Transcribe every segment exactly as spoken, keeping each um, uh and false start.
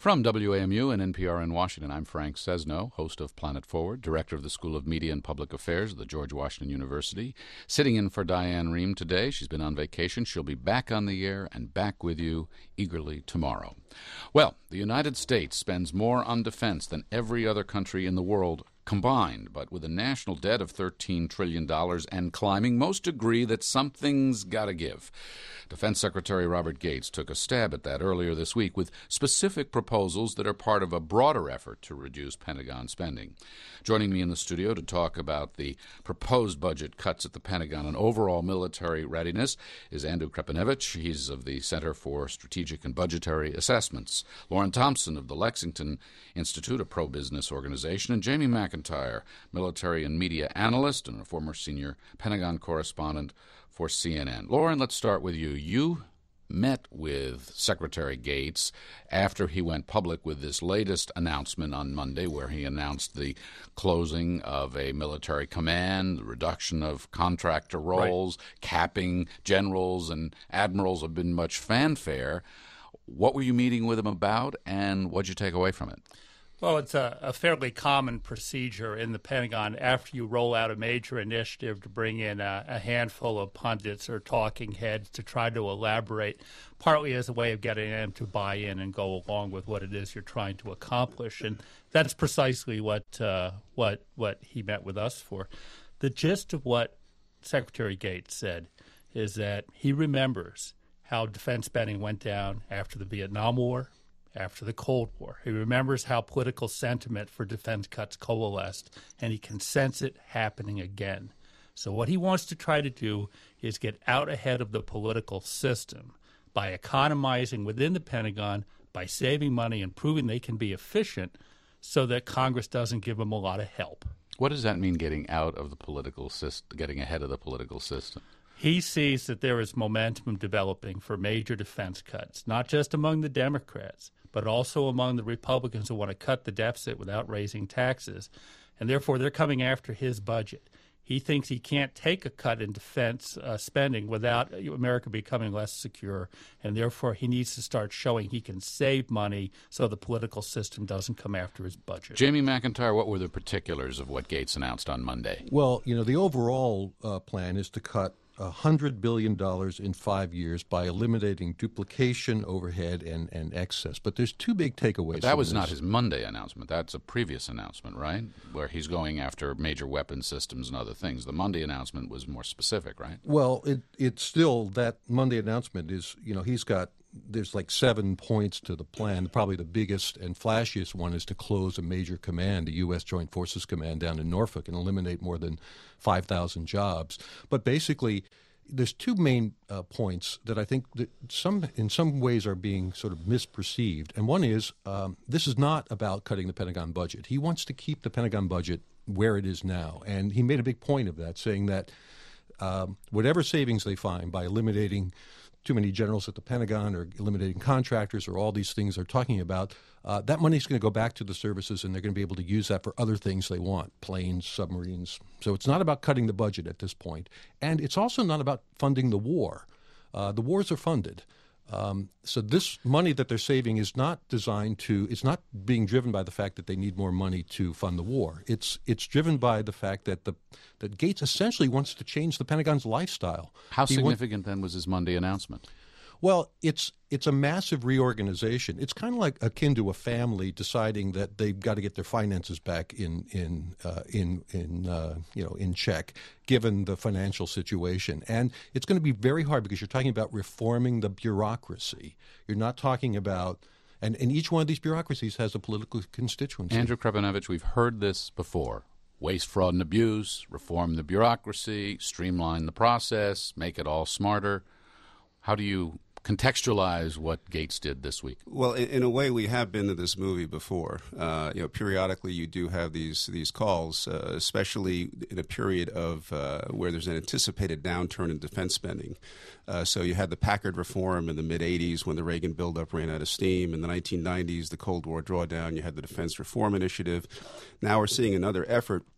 From W A M U and N P R in Washington, I'm Frank Sesno, host of Planet Forward, director of the School of Media and Public Affairs at the George Washington University. Sitting in for Diane Rehm today. She's been on vacation. She'll be back on the air and back with you eagerly tomorrow. Well, the United States spends more on defense than every other country in the world combined, but with a national debt of thirteen trillion dollars and climbing, most agree that something's got to give. Defense Secretary Robert Gates took a stab at that earlier this week with specific proposals that are part of a broader effort to reduce Pentagon spending. Joining me in the studio to talk about the proposed budget cuts at the Pentagon and overall military readiness is Andrew Krepinevich. He's of the Center for Strategic and Budgetary Assessments. Lauren Thompson of the Lexington Institute, a pro-business organization, and Jamie McIntyre, military and media analyst and a former senior Pentagon correspondent for C N N. Lauren, let's start with you. You met with Secretary Gates after he went public with this latest announcement on Monday, where he announced the closing of a military command, the reduction of contractor roles, right. Capping generals and admirals have been much fanfare. What were you meeting with him about, and what did you take away from it? Well, it's a, a fairly common procedure in the Pentagon after you roll out a major initiative to bring in a, a handful of pundits or talking heads to try to elaborate, partly as a way of getting them to buy in and go along with what it is you're trying to accomplish. And that's precisely what uh, what what he met with us for. The gist of what Secretary Gates said is that he remembers how defense spending went down after the Vietnam War, after the Cold War. He remembers how political sentiment for defense cuts coalesced, and he can sense it happening again. So what he wants to try to do is get out ahead of the political system by economizing within the Pentagon, by saving money and proving they can be efficient so that Congress doesn't give them a lot of help. What does that mean, getting out of the political system, getting ahead of the political system? He sees that there is momentum developing for major defense cuts, not just among the Democrats, but also among the Republicans who want to cut the deficit without raising taxes. And therefore, they're coming after his budget. He thinks he can't take a cut in defense uh, spending without America becoming less secure, and therefore he needs to start showing he can save money so the political system doesn't come after his budget. Jamie McIntyre, what were the particulars of what Gates announced on Monday? Well, you know, the overall uh, plan is to cut one hundred billion dollars in five years by eliminating duplication, overhead, and, and excess. But there's two big takeaways. But that was this. not his Monday announcement. That's a previous announcement, right? Where he's going after major weapon systems and other things. The Monday announcement was more specific, right? Well, it it's still, that Monday announcement is, you know, he's got, there's like seven points to the plan. Probably the biggest and flashiest one is to close a major command, the U S Joint Forces Command down in Norfolk, and eliminate more than five thousand jobs. But basically, there's two main uh, points that I think that some, in some ways, are being sort of misperceived. And one is, um, this is not about cutting the Pentagon budget. He wants to keep the Pentagon budget where it is now. And he made a big point of that, saying that um, whatever savings they find by eliminating too many generals at the Pentagon or eliminating contractors or all these things they're talking about, uh, that money's going to go back to the services, and they're going to be able to use that for other things they want, planes, submarines. So it's not about cutting the budget at this point. And it's also not about funding the war. Uh, the wars are funded. Um, so this money that they're saving is not designed to, it's not being driven by the fact that they need more money to fund the war. It's it's driven by the fact that the that Gates essentially wants to change the Pentagon's lifestyle. How He significant want, then was his Monday announcement? Well, it's it's a massive reorganization. It's kind of like akin to a family deciding that they've got to get their finances back in in uh, in in uh, you know in check, given the financial situation. And it's going to be very hard because you're talking about reforming the bureaucracy. You're not talking about and, and each one of these bureaucracies has a political constituency. Andrew Krepinevich, we've heard this before. Waste, fraud, and abuse, reform the bureaucracy, streamline the process, make it all smarter. How do you contextualize what Gates did this week? Well, in, in a way, we have been to this movie before. Uh, you know, periodically you do have these these calls, uh, especially in a period of uh, where there's an anticipated downturn in defense spending. Uh, so you had the Packard reform in the mid eighties when the Reagan buildup ran out of steam. In the nineteen nineties, the Cold War drawdown. You had the Defense Reform Initiative. Now we're seeing another effort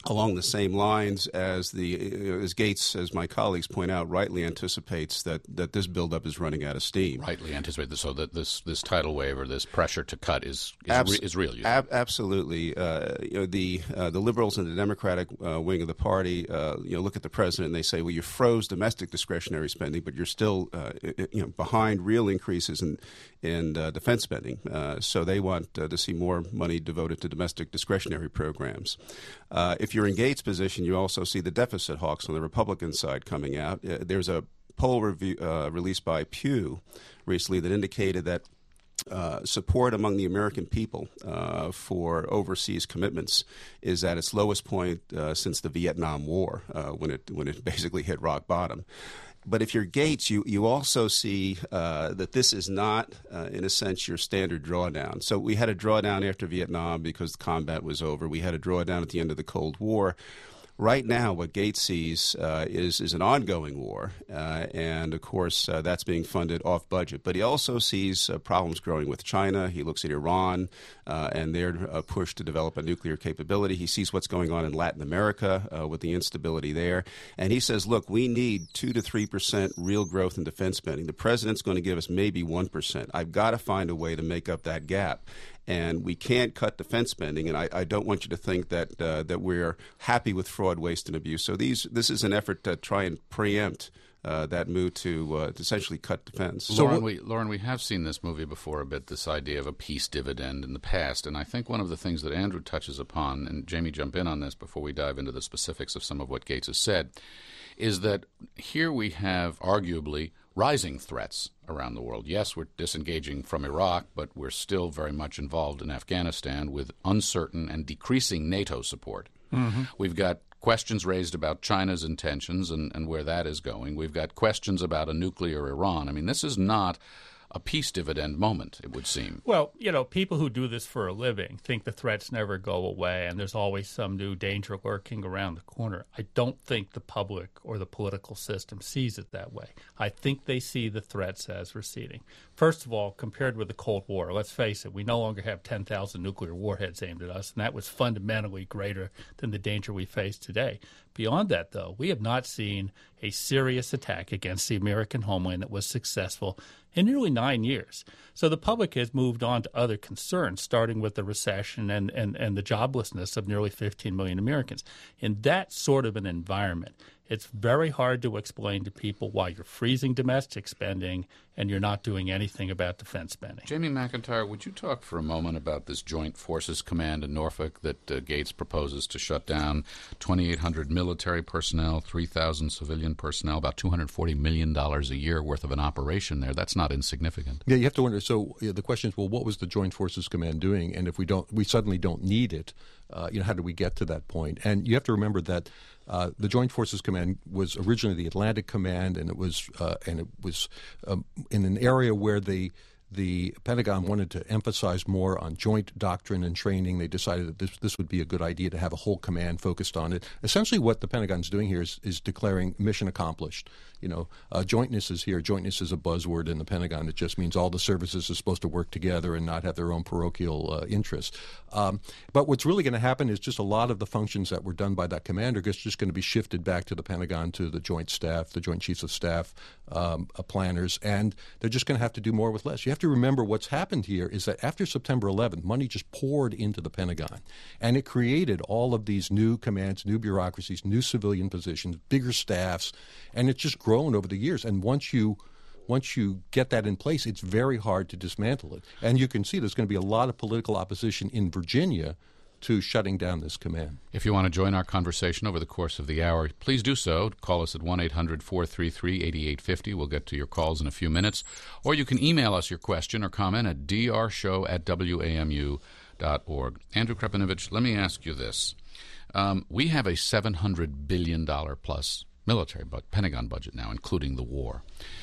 along the same lines as the as Gates, as my colleagues point out, rightly anticipates that, that this buildup is running out of steam. Rightly anticipates, so that this this tidal wave or this pressure to cut is is, Abs- re- is real. You ab- absolutely, uh, you know the uh, the liberals and the Democratic uh, wing of the party, uh, you know, look at the president and they say, well, you froze domestic discretionary spending, but you're still uh, you know behind real increases in in uh, defense spending. Uh, so they want uh, to see more money devoted to domestic discretionary programs. Uh, if you're in Gates' position, you also see the deficit hawks on the Republican side coming out. Uh, there's a poll review uh, released by Pew recently that indicated that uh, support among the American people uh, for overseas commitments is at its lowest point uh, since the Vietnam War, uh, when it when it basically hit rock bottom. But if you're Gates, you, you also see uh, that this is not, uh, in a sense, your standard drawdown. So we had a drawdown after Vietnam because the combat was over. We had a drawdown at the end of the Cold War. Right now, what Gates sees uh, is is an ongoing war, uh, and of course uh, that's being funded off budget. But he also sees uh, problems growing with China. He looks at Iran uh, and their uh, push to develop a nuclear capability. He sees what's going on in Latin America uh, with the instability there, and he says, "Look, we need two to three percent real growth in defense spending. The president's going to give us maybe one percent. I've got to find a way to make up that gap." And we can't cut defense spending, and I, I don't want you to think that uh, that we're happy with fraud, waste, and abuse. So these this is an effort to try and preempt uh, that move to, uh, to essentially cut defense. So Lauren, we, Lauren, we have seen this movie before a bit, this idea of a peace dividend in the past, and I think one of the things that Andrew touches upon, and Jamie, jump in on this before we dive into the specifics of some of what Gates has said, is that here we have arguably rising threats around the world. Yes, we're disengaging from Iraq, but we're still very much involved in Afghanistan with uncertain and decreasing NATO support. Mm-hmm. We've got questions raised about China's intentions and, and where that is going. We've got questions about a nuclear Iran. I mean, this is not a peace dividend moment, it would seem. Well, you know, people who do this for a living think the threats never go away and there's always some new danger lurking around the corner. I don't think the public or the political system sees it that way. I think they see the threats as receding. First of all, compared with the Cold War, let's face it, we no longer have ten thousand nuclear warheads aimed at us, and that was fundamentally greater than the danger we face today. Beyond that, though, we have not seen a serious attack against the American homeland that was successful in nearly nine years. So the public has moved on to other concerns, starting with the recession and, and, and the joblessness of nearly fifteen million Americans. In that sort of an environment, it's very hard to explain to people why you're freezing domestic spending and you're not doing anything about defense spending. Jamie McIntyre, would you talk for a moment about this Joint Forces Command in Norfolk that uh, Gates proposes to shut down? twenty-eight hundred military personnel, three thousand civilian personnel, about two hundred forty million dollars a year worth of an operation there. That's not insignificant. Yeah, you have to wonder. So yeah, the question is, well, what was the Joint Forces Command doing? And if we don't, we suddenly don't need it, uh, you know, how do we get to that point? And you have to remember that Uh, the Joint Forces Command was originally the Atlantic Command, and it was uh, and it was um, in an area where the the Pentagon wanted to emphasize more on joint doctrine and training. They decided that this this would be a good idea to have a whole command focused on it. Essentially, what the Pentagon's doing here is, is declaring mission accomplished. You know, uh, jointness is here. Jointness is a buzzword in the Pentagon. It just means all the services are supposed to work together and not have their own parochial uh, interests. Um, but what's really going to happen is just a lot of the functions that were done by that commander is just going to be shifted back to the Pentagon, to the Joint Staff, the Joint Chiefs of Staff, um, uh, planners, and they're just going to have to do more with less. You have to remember what's happened here is that after September eleventh, money just poured into the Pentagon, and it created all of these new commands, new bureaucracies, new civilian positions, bigger staffs, and it's just grown over the years. And once you once you get that in place, it's very hard to dismantle it. And you can see there's going to be a lot of political opposition in Virginia to shutting down this command. If you want to join our conversation over the course of the hour, please do so. Call us at one eight hundred four three three eight eight five zero. We'll get to your calls in a few minutes. Or you can email us your question or comment at d r show at w a m u dot org. Andrew Krepinovich, let me ask you this. Um, we have a seven hundred billion dollars plus military but Pentagon budget now, including the war.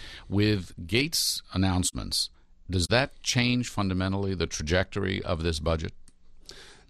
With Gates' announcements, does that change fundamentally the trajectory of this budget?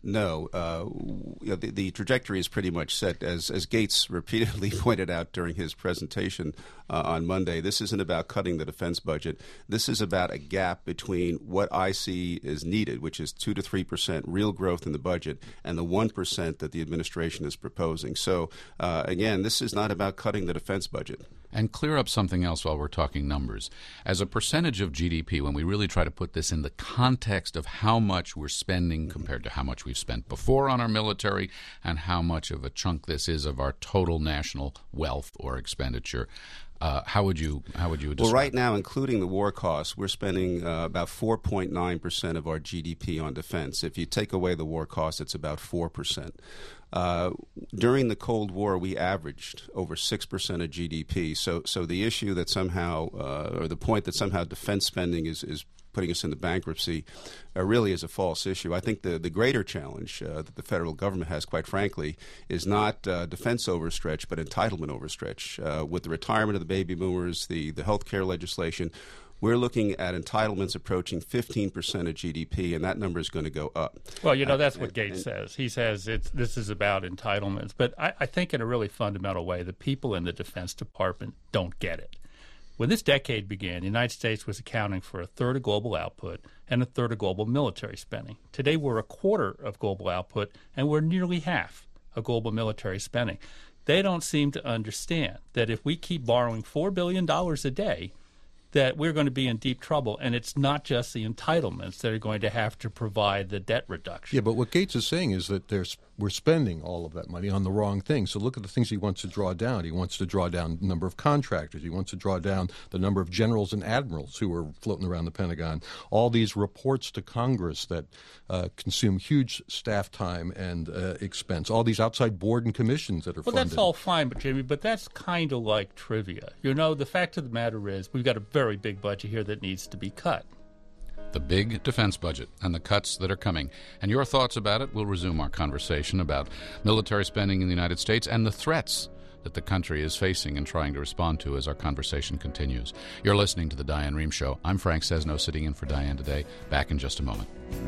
No. Uh, you know, the, the trajectory is pretty much set. As, as Gates repeatedly pointed out during his presentation uh, on Monday, this isn't about cutting the defense budget. This is about a gap between what I see is needed, which is two to three percent real growth in the budget, and the one percent that the administration is proposing. So, uh, again, this is not about cutting the defense budget. And clear up something else while we're talking numbers. As a percentage of G D P, when we really try to put this in the context of how much we're spending compared to how much we've spent before on our military and how much of a chunk this is of our total national wealth or expenditure, uh, how would you how would you describe? Well, right now, including the war costs, we're spending uh, about four point nine percent of our G D P on defense. If you take away the war costs, it's about four percent. Uh, during the Cold War, we averaged over six percent of G D P. So, so the issue that somehow, uh, or the point that somehow defense spending is, is putting us into bankruptcy, uh, really is a false issue. I think the, the greater challenge uh, that the federal government has, quite frankly, is not uh, defense overstretch, but entitlement overstretch. Uh, with the retirement of the baby boomers, the, the health care legislation, we're looking at entitlements approaching fifteen percent of G D P, and that number is going to go up. Well, you know, that's what and, Gates and, says. He says it's, this is about entitlements. But I, I think in a really fundamental way, the people in the Defense Department don't get it. When this decade began, the United States was accounting for a third of global output and a third of global military spending. Today, we're a quarter of global output, and we're nearly half of global military spending. They don't seem to understand that if we keep borrowing four billion dollars a day, that we're going to be in deep trouble, and it's not just the entitlements that are going to have to provide the debt reduction. Yeah, but what Gates is saying is that there's we're spending all of that money on the wrong things. So look at the things he wants to draw down. He wants to draw down the number of contractors. He wants to draw down the number of generals and admirals who are floating around the Pentagon. All these reports to Congress that uh, consume huge staff time and uh, expense. All these outside board and commissions that are well, funded. That's all fine, but Jimmy, but that's kind of like trivia. You know, the fact of the matter is we've got a very big budget here that needs to be cut. The big defense budget and the cuts that are coming. And your thoughts about it, we'll resume our conversation about military spending in the United States and the threats that the country is facing and trying to respond to as our conversation continues. You're listening to The Diane Rehm Show. I'm Frank Sesno, sitting in for Diane today. Back in just a moment.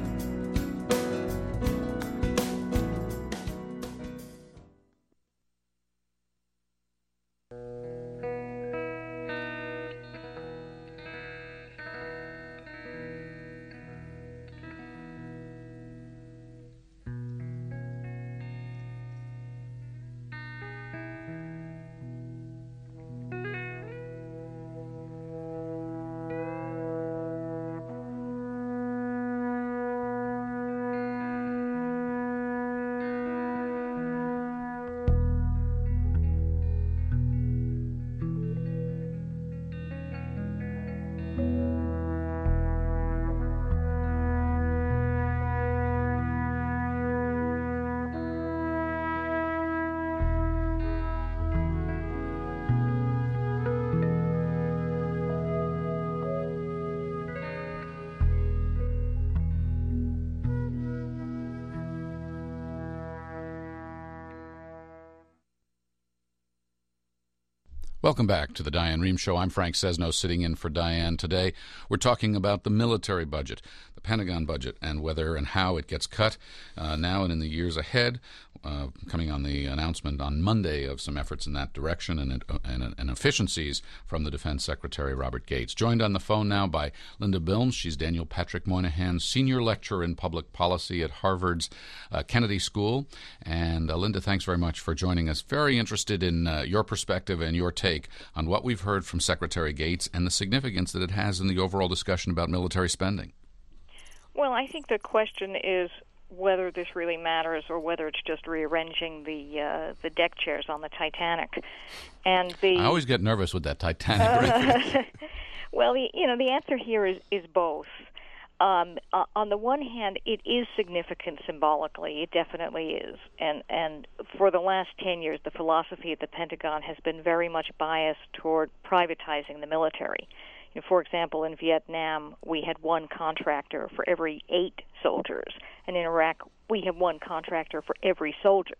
Welcome back to the Diane Rehm Show. I'm Frank Sesno, sitting in for Diane today. We're talking about the military budget, the Pentagon budget, and whether and how it gets cut uh, now and in the years ahead. Uh, coming on the announcement on Monday of some efforts in that direction and, and, and efficiencies from the Defense Secretary Robert Gates. Joined on the phone now by Linda Bilmes. She's Daniel Patrick Moynihan's senior lecturer in public policy at Harvard's uh, Kennedy School. And uh, Linda, thanks very much for joining us. Very interested in uh, your perspective and your take on what we've heard from Secretary Gates and the significance that it has in the overall discussion about military spending. Well, I think the question is whether this really matters or whether it's just rearranging the uh, the deck chairs on the Titanic. And the I always get nervous with that Titanic. Uh, well, the, you know, the answer here is, is both. Um, uh, on the one hand, it is significant symbolically. It definitely is. And, and for the last ten years, the philosophy at the Pentagon has been very much biased toward privatizing the military. You know, for example, in Vietnam, we had one contractor for every eight soldiers. And in Iraq, we have one contractor for every soldier.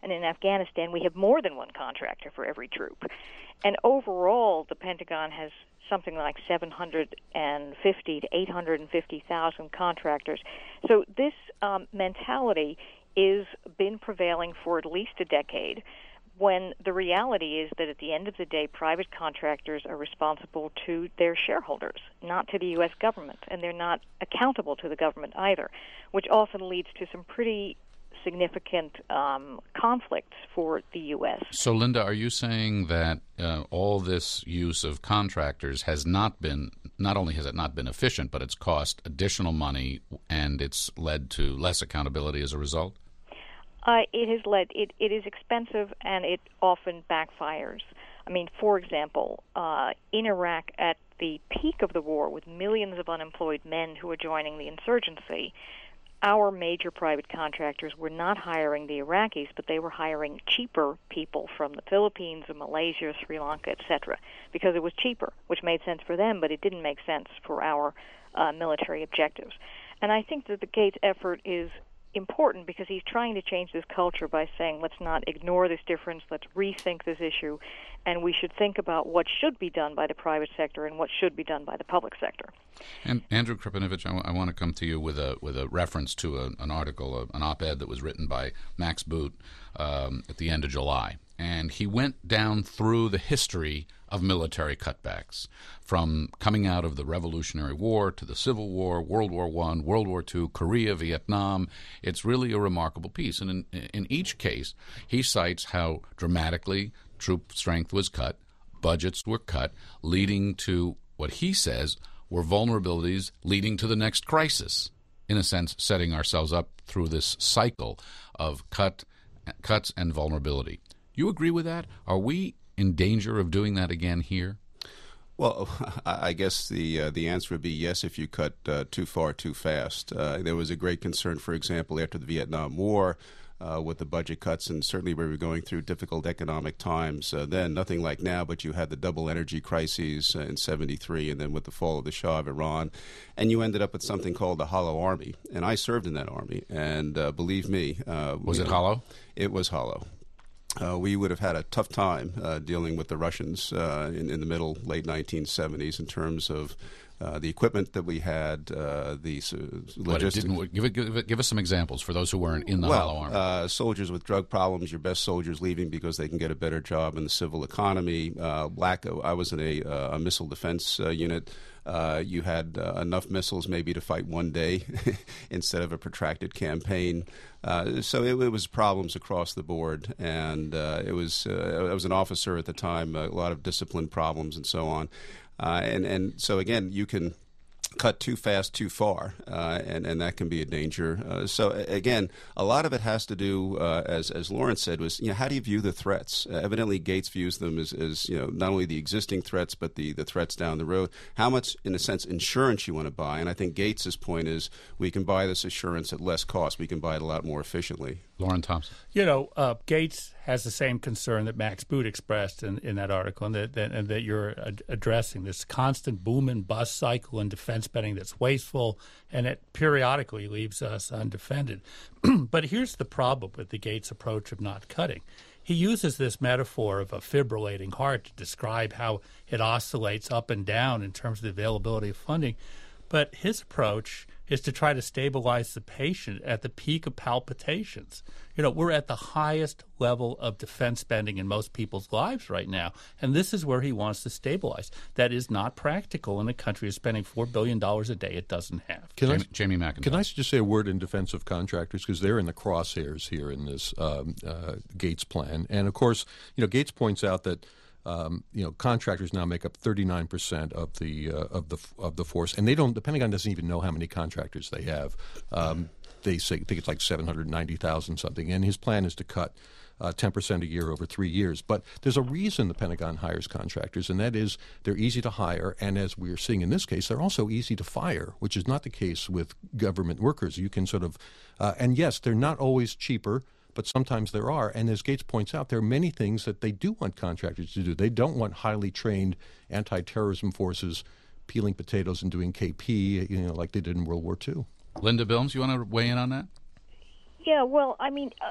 And in Afghanistan, we have more than one contractor for every troop. And overall, the Pentagon has something like seven hundred fifty to eight hundred fifty thousand contractors. So this um, mentality has been prevailing for at least a decade, when the reality is that at the end of the day, private contractors are responsible to their shareholders, not to the U S government, and they're not accountable to the government either, which often leads to some pretty significant um, conflicts for the U S. So, Linda, are you saying that uh, all this use of contractors has not been, not only has it not been efficient, but it's cost additional money and it's led to less accountability as a result? Uh, it has led, it, it is expensive and it often backfires. I mean, for example, uh, in Iraq at the peak of the war with millions of unemployed men who were joining the insurgency, our major private contractors were not hiring the Iraqis, but they were hiring cheaper people from the Philippines, Malaysia, Sri Lanka, et cetera, because it was cheaper, which made sense for them, but it didn't make sense for our uh, military objectives. And I think that the Gates effort is important because he's trying to change this culture by saying, let's not ignore this difference, let's rethink this issue, and we should think about what should be done by the private sector and what should be done by the public sector. And Andrew Krepinevich, I, w- I want to come to you with a with a reference to a, an article, a, an op-ed that was written by Max Boot um, at the end of July. And he went down through the history of military cutbacks, from coming out of the Revolutionary War to the Civil War, World War One, World War Two, Korea, Vietnam. It's really a remarkable piece. And in, in each case, he cites how dramatically troop strength was cut, budgets were cut, leading to what he says were vulnerabilities leading to the next crisis, in a sense setting ourselves up through this cycle of cut, cuts and vulnerability. You agree with that? Are we in danger of doing that again here? Well, I guess the uh, the answer would be yes if you cut uh, too far too fast. Uh, there was a great concern, for example, after the Vietnam War uh, with the budget cuts, and certainly we were going through difficult economic times uh, then, nothing like now, but you had the double energy crises uh, in seventy-three and then with the fall of the Shah of Iran, and you ended up with something called the Hollow Army. And I served in that army, and uh, believe me... Uh, was it know, hollow? It was hollow. Uh, we would have had a tough time uh, dealing with the Russians uh, in, in the middle, late nineteen seventies in terms of uh, the equipment that we had, uh, the uh, logistics. What, give, it, give, it, give us some examples for those who weren't in the well, Hollow Army. Uh, soldiers with drug problems, your best soldiers leaving because they can get a better job in the civil economy. Uh, lack of, I was in a, uh, a missile defense uh, unit. Uh, you had uh, enough missiles maybe to fight one day instead of a protracted campaign. Uh, so it, it was problems across the board, and uh, it was uh, I was an officer at the time, a lot of discipline problems and so on. Uh, and, and so, again, you can cut too fast, too far, uh, and, and that can be a danger. Uh, so, again, a lot of it has to do, uh, as as Lawrence said, was, you know, how do you view the threats? Uh, evidently, Gates views them as, as, you know, not only the existing threats, but the, the threats down the road. How much, in a sense, insurance you want to buy? And I think Gates's point is we can buy this assurance at less cost. We can buy it a lot more efficiently. Lauren Thompson. You know, uh, Gates has the same concern that Max Boot expressed in, in that article, and that, that, and that you're ad- addressing, this constant boom and bust cycle in defense spending that's wasteful and it periodically leaves us undefended. But here's the problem with the Gates approach of not cutting. He uses this metaphor of a fibrillating heart to describe how it oscillates up and down in terms of the availability of funding. But his approach is to try to stabilize the patient at the peak of palpitations. You know, we're at the highest level of defense spending in most people's lives right now, and this is where he wants to stabilize. That is not practical in a country that's spending four billion dollars a day it doesn't have. Can Jamie, I, Jamie McIntyre. Can I just say a word in defense of contractors, because they're in the crosshairs here in this um, uh, Gates plan. And, of course, you know, Gates points out that Um, you know, contractors now make up thirty-nine percent of the uh, of the of the force, and they don't. The Pentagon doesn't even know how many contractors they have. Um, they say think it's like seven hundred ninety thousand something, and his plan is to cut uh, ten percent a year over three years. But there's a reason the Pentagon hires contractors, and that is they're easy to hire, and as we're seeing in this case, they're also easy to fire, which is not the case with government workers. You can sort of, uh, and yes, they're not always cheaper, but sometimes there are. And as Gates points out, there are many things that they do want contractors to do. They don't want highly trained anti-terrorism forces peeling potatoes and doing K P, you know, like they did in World War Two. Linda Bilmes, you want to weigh in on that? Yeah, well, I mean, uh, uh,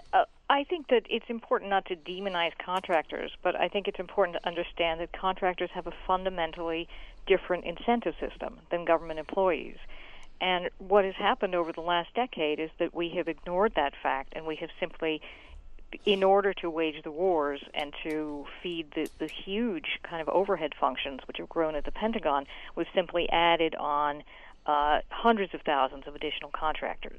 I think that it's important not to demonize contractors, but I think it's important to understand that contractors have a fundamentally different incentive system than government employees. And what has happened over the last decade is that we have ignored that fact, and we have simply, in order to wage the wars and to feed the, the huge kind of overhead functions which have grown at the Pentagon, we've simply added on uh, hundreds of thousands of additional contractors.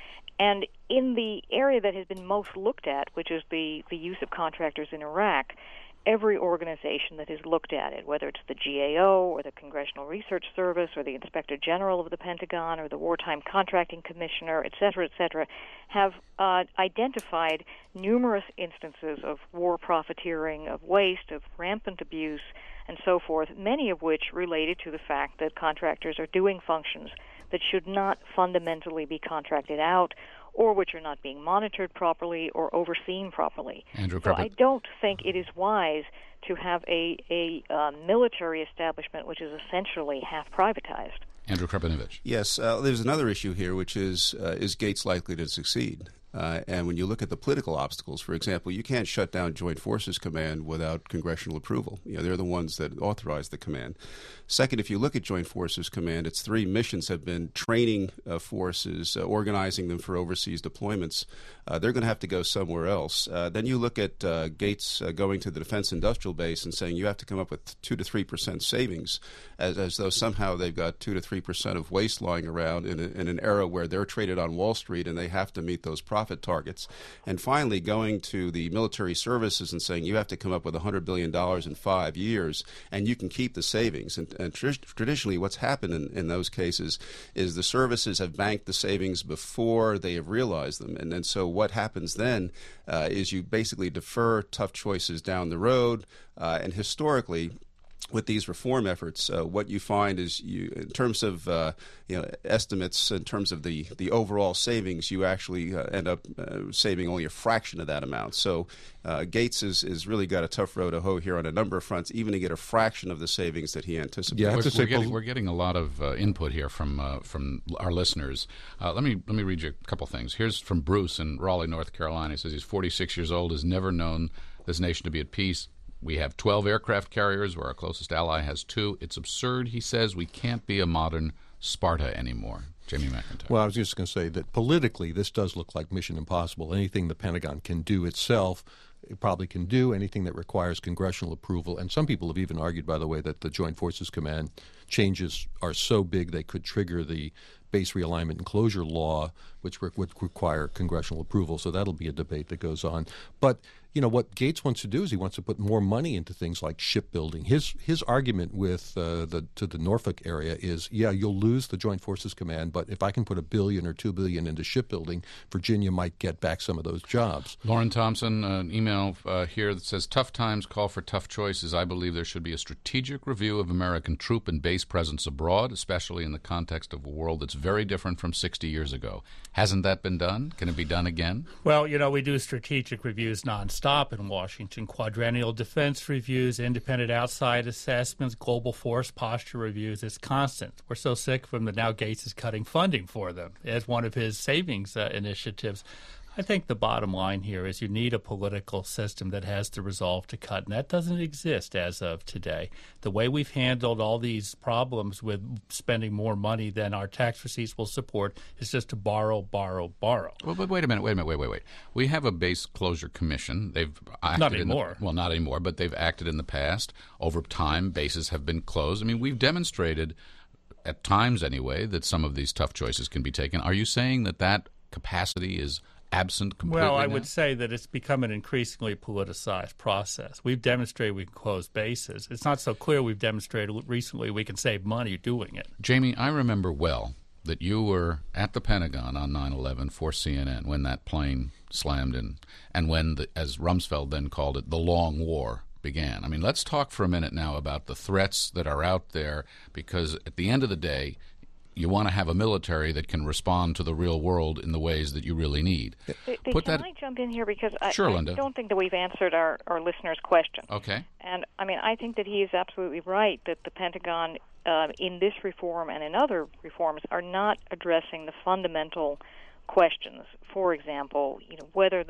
And in the area that has been most looked at, which is the, the use of contractors in Iraq, every organization that has looked at it, whether it's the G A O or the Congressional Research Service or the Inspector General of the Pentagon or the Wartime Contracting Commissioner, et cetera, et cetera, have uh, identified numerous instances of war profiteering, of waste, of rampant abuse, and so forth, many of which related to the fact that contractors are doing functions that should not fundamentally be contracted out, or which are not being monitored properly or overseen properly. Andrew so Krepin- I don't think it is wise to have a, a uh, military establishment which is essentially half privatized. Andrew Krepinovich. Yes, uh, there's another issue here, which is, uh, is Gates likely to succeed? Uh, and when you look at the political obstacles, for example, you can't shut down Joint Forces Command without congressional approval. You know, they're the ones that authorize the command. Second, if you look at Joint Forces Command, its three missions have been training uh, forces, uh, organizing them for overseas deployments. Uh, they're going to have to go somewhere else. Uh, then you look at uh, Gates uh, going to the Defense Industrial Base and saying you have to come up with two to three percent savings, as, as though somehow they've got two to three percent of waste lying around in, a, in an era where they're traded on Wall Street and they have to meet those profit targets. And finally, going to the military services and saying you have to come up with one hundred billion dollars in five years and you can keep the savings. And, and tr- traditionally what's happened in, in those cases is the services have banked the savings before they have realized them. And, and so what happens then uh, is you basically defer tough choices down the road. Uh, and historically, with these reform efforts, uh, what you find is, you, in terms of uh, you know estimates, in terms of the, the overall savings, you actually uh, end up uh, saving only a fraction of that amount. So uh, Gates has is, is really got a tough row to hoe here on a number of fronts, even to get a fraction of the savings that he anticipates. Yeah, I have we're, to say, we're, getting, we're getting a lot of uh, input here from uh, from our listeners. Uh, let me let me read you a couple things. Here's from Bruce in Raleigh, North Carolina. He says he's forty-six years old, has never known this nation to be at peace. We have twelve aircraft carriers where our closest ally has two. It's absurd, he says. We can't be a modern Sparta anymore. Jamie McIntyre. Well, I was just going to say that politically this does look like Mission Impossible. Anything the Pentagon can do itself, it probably can do. Anything that requires congressional approval. And some people have even argued, by the way, that the Joint Forces Command changes are so big they could trigger the base realignment and closure law, which re- would require congressional approval. So that'll be a debate that goes on. But you know what Gates wants to do is he wants to put more money into things like shipbuilding. His his argument with uh, the to the Norfolk area is, yeah, you'll lose the Joint Forces Command, but if I can put a billion or two billion into shipbuilding, Virginia might get back some of those jobs. Lauren Thompson, an email uh, here that says, tough times call for tough choices. I believe there should be a strategic review of American troop and base presence abroad, especially in the context of a world that's very different from sixty years ago. Hasn't that been done? Can it be done again? Well, you know, we do strategic reviews nonstop in Washington, quadrennial defense reviews, independent outside assessments, global force posture reviews. It's constant. We're so sick of them that now Gates is cutting funding for them as one of his savings uh, initiatives. I think the bottom line here is you need a political system that has the resolve to cut, and that doesn't exist as of today. The way we've handled all these problems with spending more money than our tax receipts will support is just to borrow, borrow, borrow. Well, but wait a minute, wait a minute, wait, wait, wait. We have a base closure commission. They've acted Not in anymore. The, well, not anymore, but they've acted in the past. Over time, bases have been closed. I mean, we've demonstrated, at times anyway, that some of these tough choices can be taken. Are you saying that that capacity is absent completely? Well, I now? would say that it's become an increasingly politicized process. We've demonstrated we can close bases. It's not so clear we've demonstrated recently we can save money doing it. Jamie, I remember well that you were at the Pentagon on nine eleven for C N N when that plane slammed in, and when, the, as Rumsfeld then called it, the long war began. I mean, let's talk for a minute now about the threats that are out there, because at the end of the day, you want to have a military that can respond to the real world in the ways that you really need. They, they, Put can that... I jump in here? Because I, sure, I Linda. don't think that we've answered our, our listener's question. Okay. And, I mean, I think that he is absolutely right that the Pentagon, uh, in this reform and in other reforms, are not addressing the fundamental questions. For example, you know, whether the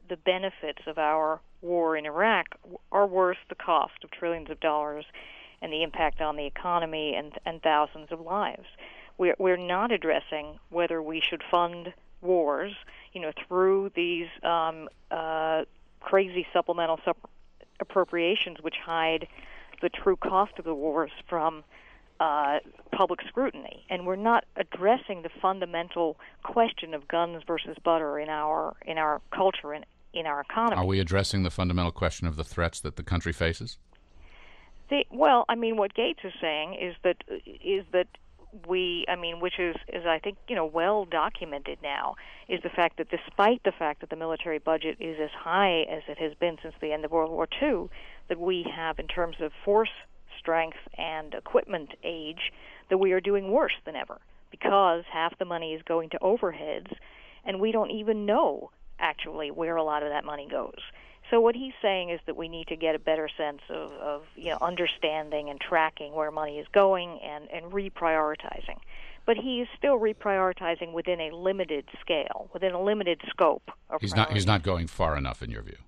the benefits of our war in Iraq are worth the cost of trillions of dollars and the impact on the economy and, and thousands of lives. We're, we're not addressing whether we should fund wars, you know, through these um, uh, crazy supplemental sup- appropriations which hide the true cost of the wars from uh, public scrutiny. And we're not addressing the fundamental question of guns versus butter in our in our culture and in our economy. Are we addressing the fundamental question of the threats that the country faces? The, well, I mean, what Gates is saying is that is that we, I mean, which is, is I think, you know, well documented now, is the fact that despite the fact that the military budget is as high as it has been since the end of World War Two, that we have in terms of force strength and equipment age, that we are doing worse than ever because half the money is going to overheads, and we don't even know actually where a lot of that money goes. So what he's saying is that we need to get a better sense of, of you know, understanding and tracking where money is going and, and reprioritizing. But he is still reprioritizing within a limited scale, within a limited scope of He's priorities. not he's not going far enough in your view.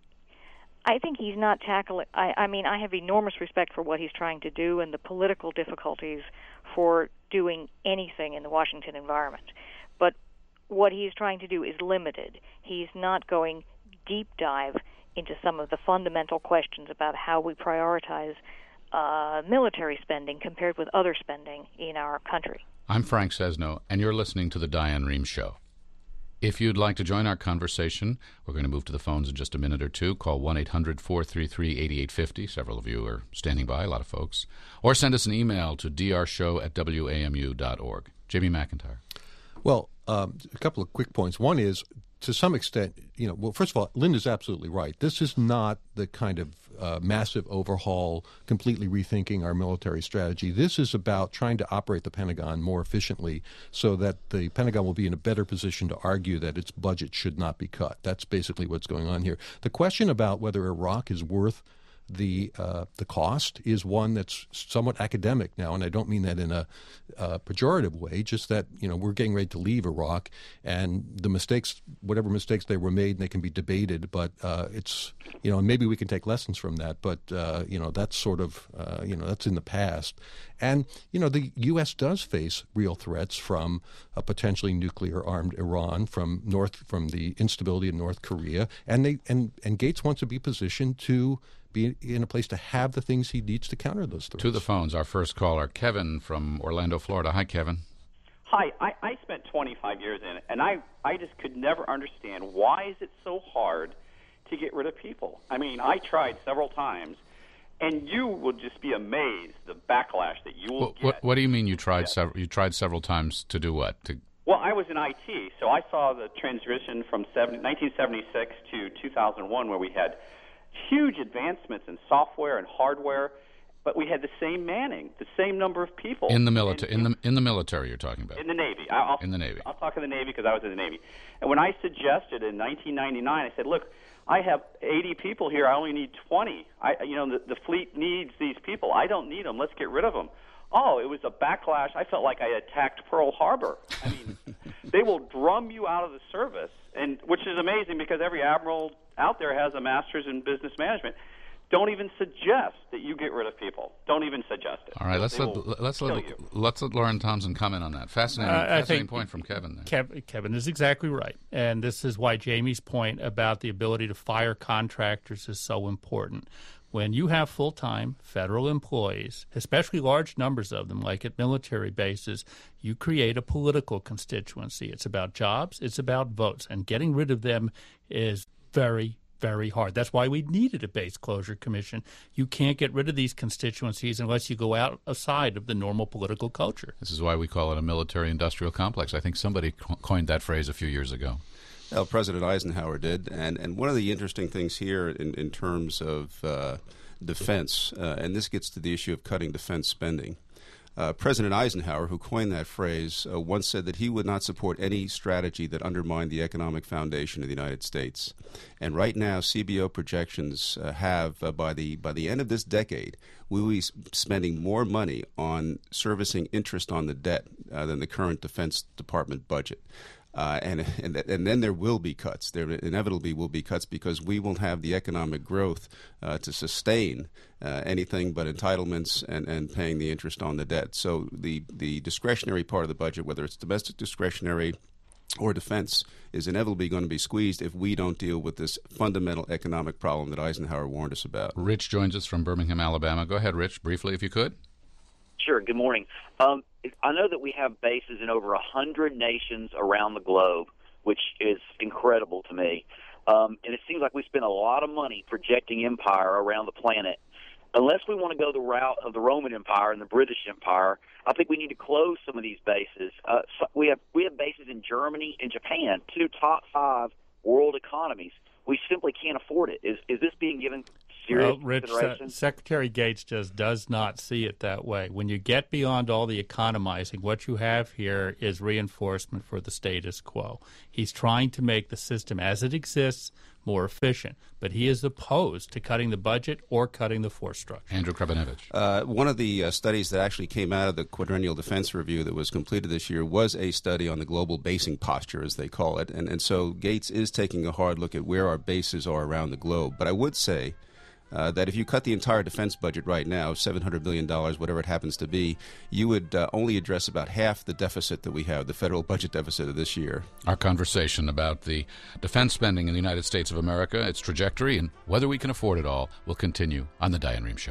I think he's not tackling. I, I mean, I have enormous respect for what he's trying to do and the political difficulties for doing anything in the Washington environment. But what he's trying to do is limited. He's not going deep dive into some of the fundamental questions about how we prioritize uh, military spending compared with other spending in our country. I'm Frank Sesno, and you're listening to The Diane Rehm Show. If you'd like to join our conversation, we're going to move to the phones in just a minute or two. Call one eight hundred four three three eight eight five zero. Several of you are standing by, a lot of folks. Or send us an email to d r show at w a m u dot org. Jamie McIntyre. Well, um, a couple of quick points. One is, to some extent, you know, well, first of all, Linda's absolutely right. This is not the kind of uh, massive overhaul, completely rethinking our military strategy. This is about trying to operate the Pentagon more efficiently so that the Pentagon will be in a better position to argue that its budget should not be cut. That's basically what's going on here. The question about whether Iraq is worth the uh, the cost is one that's somewhat academic now, and I don't mean that in a uh, pejorative way, just that, you know, we're getting ready to leave Iraq, and the mistakes, whatever mistakes they were made, they can be debated, but uh, it's, you know, maybe we can take lessons from that, but, uh, you know, that's sort of, uh, you know, that's in the past. And, you know, the U S does face real threats from a potentially nuclear-armed Iran, from North, from the instability in North Korea, and they and, and Gates wants to be positioned to be in a place to have the things he needs to counter those threats. To the phones, our first caller, Kevin from Orlando, Florida. Hi, Kevin. Hi, I, I spent twenty-five years in it, and I, I just could never understand why is it so hard to get rid of people. I mean, I tried several times, and you will just be amazed the backlash that you will What, get. what, what do you mean you tried Yes. several? You tried several times to do what? To Well, I was in I T, so I saw the transition from nineteen seventy-six to two thousand one, where we had huge advancements in software and hardware, but we had the same manning, the same number of people in the military. And- In the in the military, you're talking about. In the Navy. I- I'll, In the Navy. I'll talk in the Navy because I was in the Navy. And when I suggested in nineteen ninety-nine, I said, look, I have eighty people here. I only need twenty. I, you know, the, the fleet needs these people. I don't need them. Let's get rid of them. Oh, it was a backlash. I felt like I attacked Pearl Harbor. I mean, they will drum you out of the service, and which is amazing because every admiral out there has a master's in business management. Don't even suggest that you get rid of people. Don't even suggest it. All right, let's They let, will let's kill let, you. let's let Lauren Thompson comment on that. Fascinating, Uh, I fascinating think point from Kevin there. Kev, Kevin is exactly right. And this is why Jamie's point about the ability to fire contractors is so important. When you have full-time federal employees, especially large numbers of them, like at military bases, you create a political constituency. It's about jobs. It's about votes. And getting rid of them is very, very hard. That's why we needed a base closure commission. You can't get rid of these constituencies unless you go outside of the normal political culture. This is why we call it a military-industrial complex. I think somebody co- coined that phrase a few years ago. Well, President Eisenhower did, and, and one of the interesting things here in, in terms of uh, defense, uh, and this gets to the issue of cutting defense spending. Uh, President Eisenhower, who coined that phrase, uh, once said that he would not support any strategy that undermined the economic foundation of the United States. And right now, C B O projections uh, have, uh, by the by the end of this decade, we will be spending more money on servicing interest on the debt uh, than the current Defense Department budget. Uh, and, and and then there will be cuts. There inevitably will be cuts because we won't have the economic growth uh, to sustain uh, anything but entitlements and, and paying the interest on the debt. So the, the discretionary part of the budget, whether it's domestic discretionary or defense, is inevitably going to be squeezed if we don't deal with this fundamental economic problem that Eisenhower warned us about. Rich joins us from Birmingham, Alabama. Go ahead, Rich, briefly, if you could. Sure. Good morning. Um, I know that we have bases in over one hundred nations around the globe, which is incredible to me. Um, and it seems like we spend a lot of money projecting empire around the planet. Unless we want to go the route of the Roman Empire and the British Empire, I think we need to close some of these bases. Uh, so we have we have bases in Germany and Japan, two top five world economies. We simply can't afford it. Is is this being given serious well, Rich, consideration? Se- Secretary Gates just does not see it that way. When you get beyond all the economizing, what you have here is reinforcement for the status quo. He's trying to make the system as it exists more efficient, but he is opposed to cutting the budget or cutting the force structure. Andrew Krepinevich. Uh, one of the uh, studies that actually came out of the Quadrennial Defense Review that was completed this year was a study on the global basing posture, as they call it. And, and so Gates is taking a hard look at where our bases are around the globe. But I would say Uh, that if you cut the entire defense budget right now, seven hundred billion dollars, whatever it happens to be, you would uh, only address about half the deficit that we have, the federal budget deficit of this year. Our conversation about the defense spending in the United States of America, its trajectory, and whether we can afford it all will continue on The Diane Rehm Show.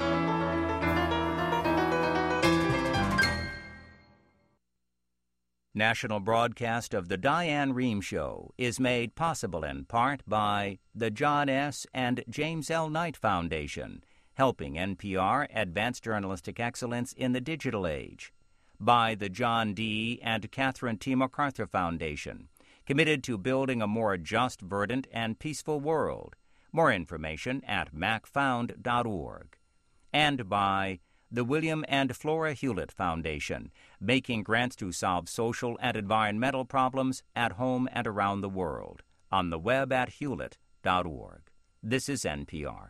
National broadcast of The Diane Rehm Show is made possible in part by the John S. and James L. Knight Foundation, helping N P R advance journalistic excellence in the digital age, by the John D. and Catherine T. MacArthur Foundation, committed to building a more just, verdant, and peaceful world. More information at mac found dot org. And by the William and Flora Hewlett Foundation, making grants to solve social and environmental problems at home and around the world. On the web at hewlett dot org. This is N P R.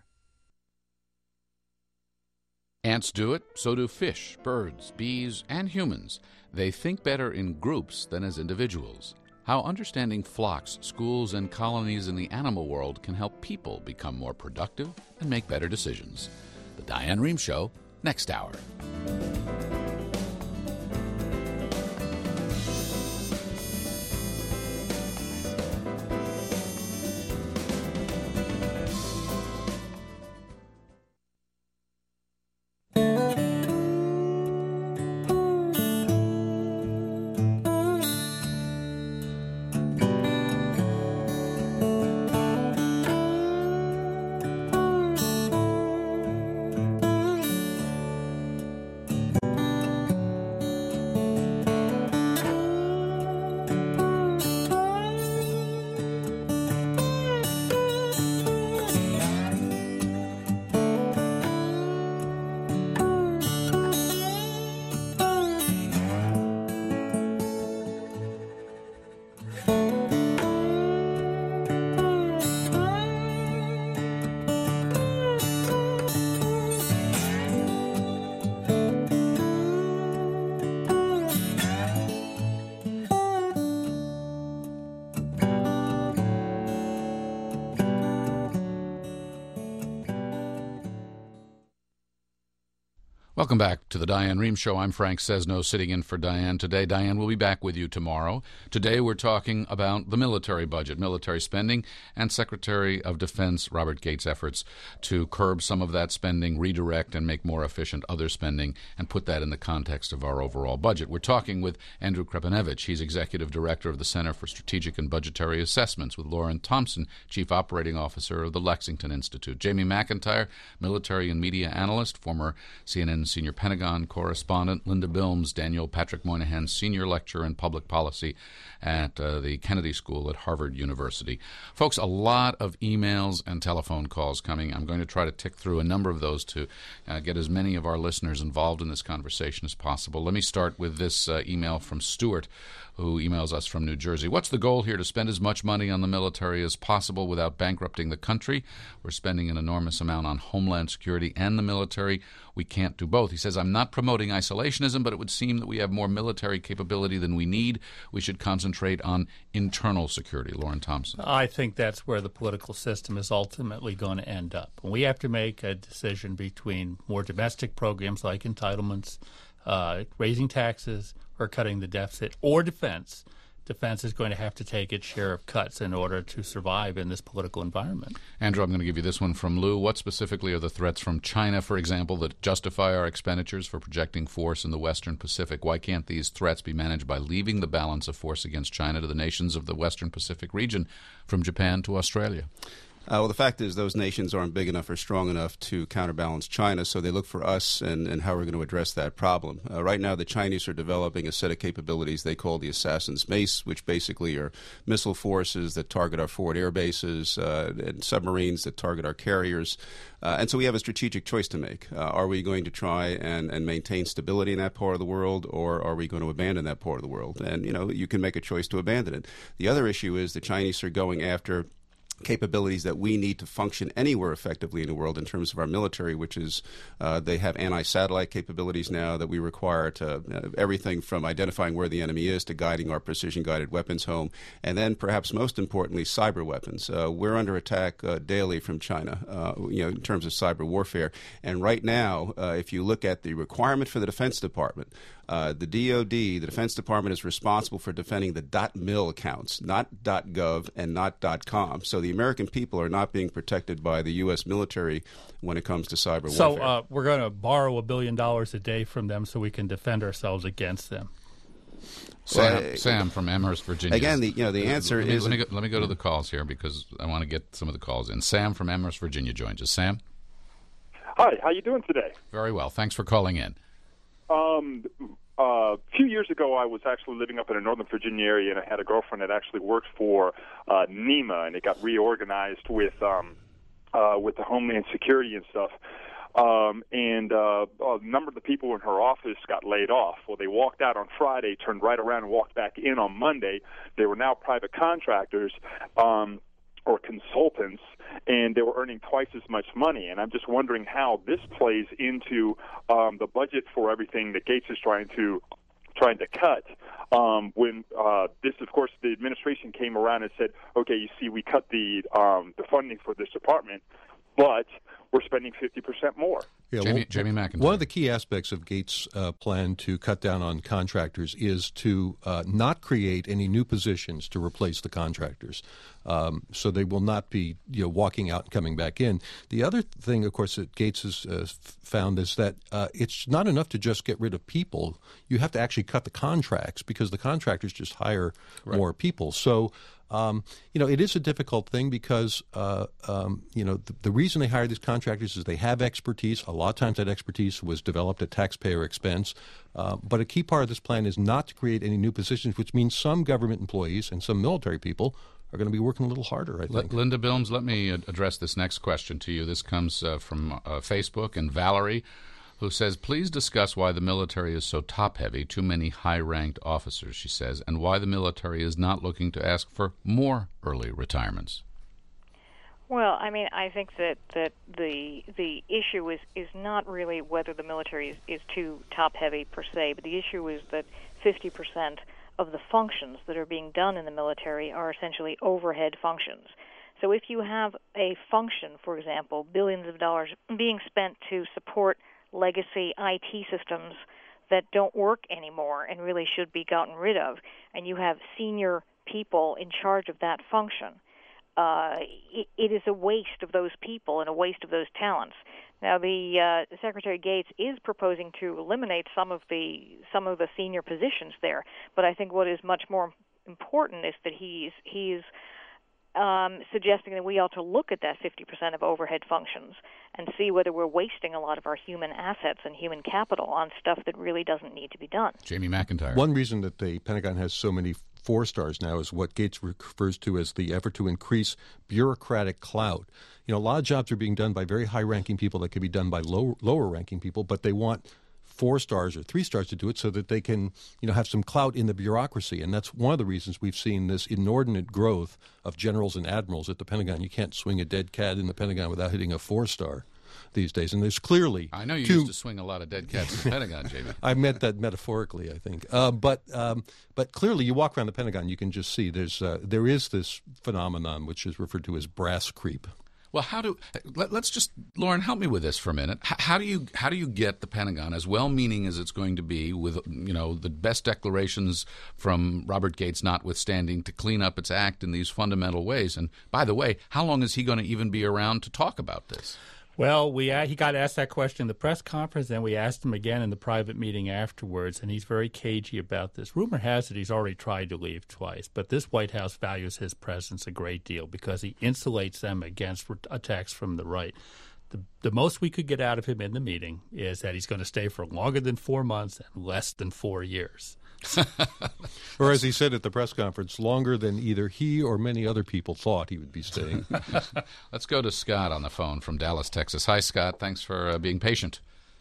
Ants do it, so do fish, birds, bees, and humans. They think better in groups than as individuals. How understanding flocks, schools, and colonies in the animal world can help people become more productive and make better decisions. The Diane Rehm Show, next hour. Welcome back to the Diane Rehm Show. I'm Frank Sesno, sitting in for Diane today. Diane will be back with you tomorrow. Today we're talking about the military budget, military spending, and Secretary of Defense Robert Gates' efforts to curb some of that spending, redirect and make more efficient other spending, and put that in the context of our overall budget. We're talking with Andrew Krepinevich. He's Executive Director of the Center for Strategic and Budgetary Assessments, with Lauren Thompson, Chief Operating Officer of the Lexington Institute. Jamie McIntyre, military and media analyst, former C N N Senior Pentagon correspondent. Linda Bilmes, Daniel Patrick Moynihan, Senior Lecturer in Public Policy at uh, the Kennedy School at Harvard University. Folks, a lot of emails and telephone calls coming. I'm going to try to tick through a number of those to uh, get as many of our listeners involved in this conversation as possible. Let me start with this uh, email from Stuart, who emails us from New Jersey. What's the goal here? To spend as much money on the military as possible without bankrupting the country. We're spending an enormous amount on Homeland Security and the military. We can't do both. both. He says, I'm not promoting isolationism, but it would seem that we have more military capability than we need. We should concentrate on internal security. Lauren Thompson. I think that's where the political system is ultimately going to end up. We have to make a decision between more domestic programs like entitlements, uh, raising taxes, or cutting the deficit, or defense. Defense is going to have to take its share of cuts in order to survive in this political environment. Andrew, I'm going to give you this one from Lou. What specifically are the threats from China, for example, that justify our expenditures for projecting force in the Western Pacific? Why can't these threats be managed by leaving the balance of force against China to the nations of the Western Pacific region, from Japan to Australia? Uh, well, the fact is those nations aren't big enough or strong enough to counterbalance China, so they look for us and, and how we're going to address that problem. Uh, right now, the Chinese are developing a set of capabilities they call the Assassin's Mace, which basically are missile forces that target our forward air bases uh, and submarines that target our carriers. Uh, and so we have a strategic choice to make. Uh, are we going to try and, and maintain stability in that part of the world, or are we going to abandon that part of the world? And, you know, you can make a choice to abandon it. The other issue is the Chinese are going after capabilities that we need to function anywhere effectively in the world in terms of our military, which is uh, they have anti-satellite capabilities now that we require to uh, everything from identifying where the enemy is to guiding our precision-guided weapons home, and then perhaps most importantly, cyber weapons. Uh, we're under attack uh, daily from China, uh, you know, in terms of cyber warfare. And right now, uh, if you look at the requirement for the Defense Department, Uh, the D O D, the Defense Department, is responsible for defending the .mil accounts, not .gov and not .com. So the American people are not being protected by the U S military when it comes to cyber so, warfare. So uh, we're going to borrow a billion dollars a day from them so we can defend ourselves against them. Sam, well, Sam from Amherst, Virginia. Again, the you know the answer let me, is let me, go, let me go to the calls here because I want to get some of the calls in. Sam from Amherst, Virginia joins us. Sam. Hi, how you doing today? Very well. Thanks for calling in. Um, uh, a few years ago, I was actually living up in the Northern Virginia area, and I had a girlfriend that actually worked for uh, NEMA, and it got reorganized with um, uh, with the Homeland Security and stuff. Um, and uh, a number of the people in her office got laid off. Well, they walked out on Friday, turned right around and walked back in on Monday. They were now private contractors um, or consultants, and they were earning twice as much money. And I'm just wondering how this plays into um, the budget for everything that Gates is trying to trying to cut. Um, when uh, this, of course, the administration came around and said, okay, you see, we cut the um, the funding for this department, but we're spending fifty percent more. Yeah, Jamie, well, Jamie McIntyre. One of the key aspects of Gates' uh, plan to cut down on contractors is to uh, not create any new positions to replace the contractors. Um, so they will not be, you know, walking out and coming back in. The other thing, of course, that Gates has uh, found is that uh, it's not enough to just get rid of people. You have to actually cut the contracts because the contractors just hire right. more people. So Um, you know, it is a difficult thing because, uh, um, you know, the, the reason they hire these contractors is they have expertise. A lot of times that expertise was developed at taxpayer expense. Uh, but a key part of this plan is not to create any new positions, which means some government employees and some military people are going to be working a little harder, I think. L- Linda Bilms, let me address this next question to you. This comes uh, from uh, Facebook, and Valerie, who says, please discuss why the military is so top-heavy, too many high-ranked officers, she says, and why the military is not looking to ask for more early retirements. Well, I mean, I think that, that the the issue is, is not really whether the military is, is too top-heavy per se, but the issue is that fifty percent of the functions that are being done in the military are essentially overhead functions. So if you have a function, for example, billions of dollars being spent to support legacy I T systems that don't work anymore and really should be gotten rid of, and you have senior people in charge of that function, uh, it, it is a waste of those people and a waste of those talents. Now, the uh, Secretary Gates is proposing to eliminate some of the some of the senior positions there, but I think what is much more important is that he's he's Um, suggesting that we ought to look at that fifty percent of overhead functions and see whether we're wasting a lot of our human assets and human capital on stuff that really doesn't need to be done. Jamie McIntyre. One reason that the Pentagon has so many four stars now is what Gates refers to as the effort to increase bureaucratic clout. You know, a lot of jobs are being done by very high-ranking people that could be done by low, lower-ranking people, but they want four stars or three stars to do it so that they can, you know, have some clout in the bureaucracy. And that's one of the reasons we've seen this inordinate growth of generals and admirals at the Pentagon. You can't swing a dead cat in the Pentagon without hitting a four star. these days. And there's clearly I know you two, used to swing a lot of dead cats at the Pentagon, Jamie. I meant that metaphorically, I think. Uh, but um, but clearly, you walk around the Pentagon, you can just see there's uh, there is this phenomenon which is referred to as brass creep. Well, how do let, let's just Lauren, help me with this for a minute. How, how do you how do you get the Pentagon, as well-meaning as it's going to be, with you know the best declarations from Robert Gates notwithstanding, to clean up its act in these fundamental ways? And by the way, how long is he going to even be around to talk about this? Well, we uh, he got asked that question in the press conference, and we asked him again in the private meeting afterwards, and he's very cagey about this. Rumor has it he's already tried to leave twice, but this White House values his presence a great deal because he insulates them against attacks from the right. The, the most we could get out of him in the meeting is that he's going to stay for longer than four months and less than four years. Or as he said at the press conference, longer than either he or many other people thought he would be staying. Let's go to Scott on the phone from Dallas, Texas. Hi, Scott. Thanks for uh, being patient.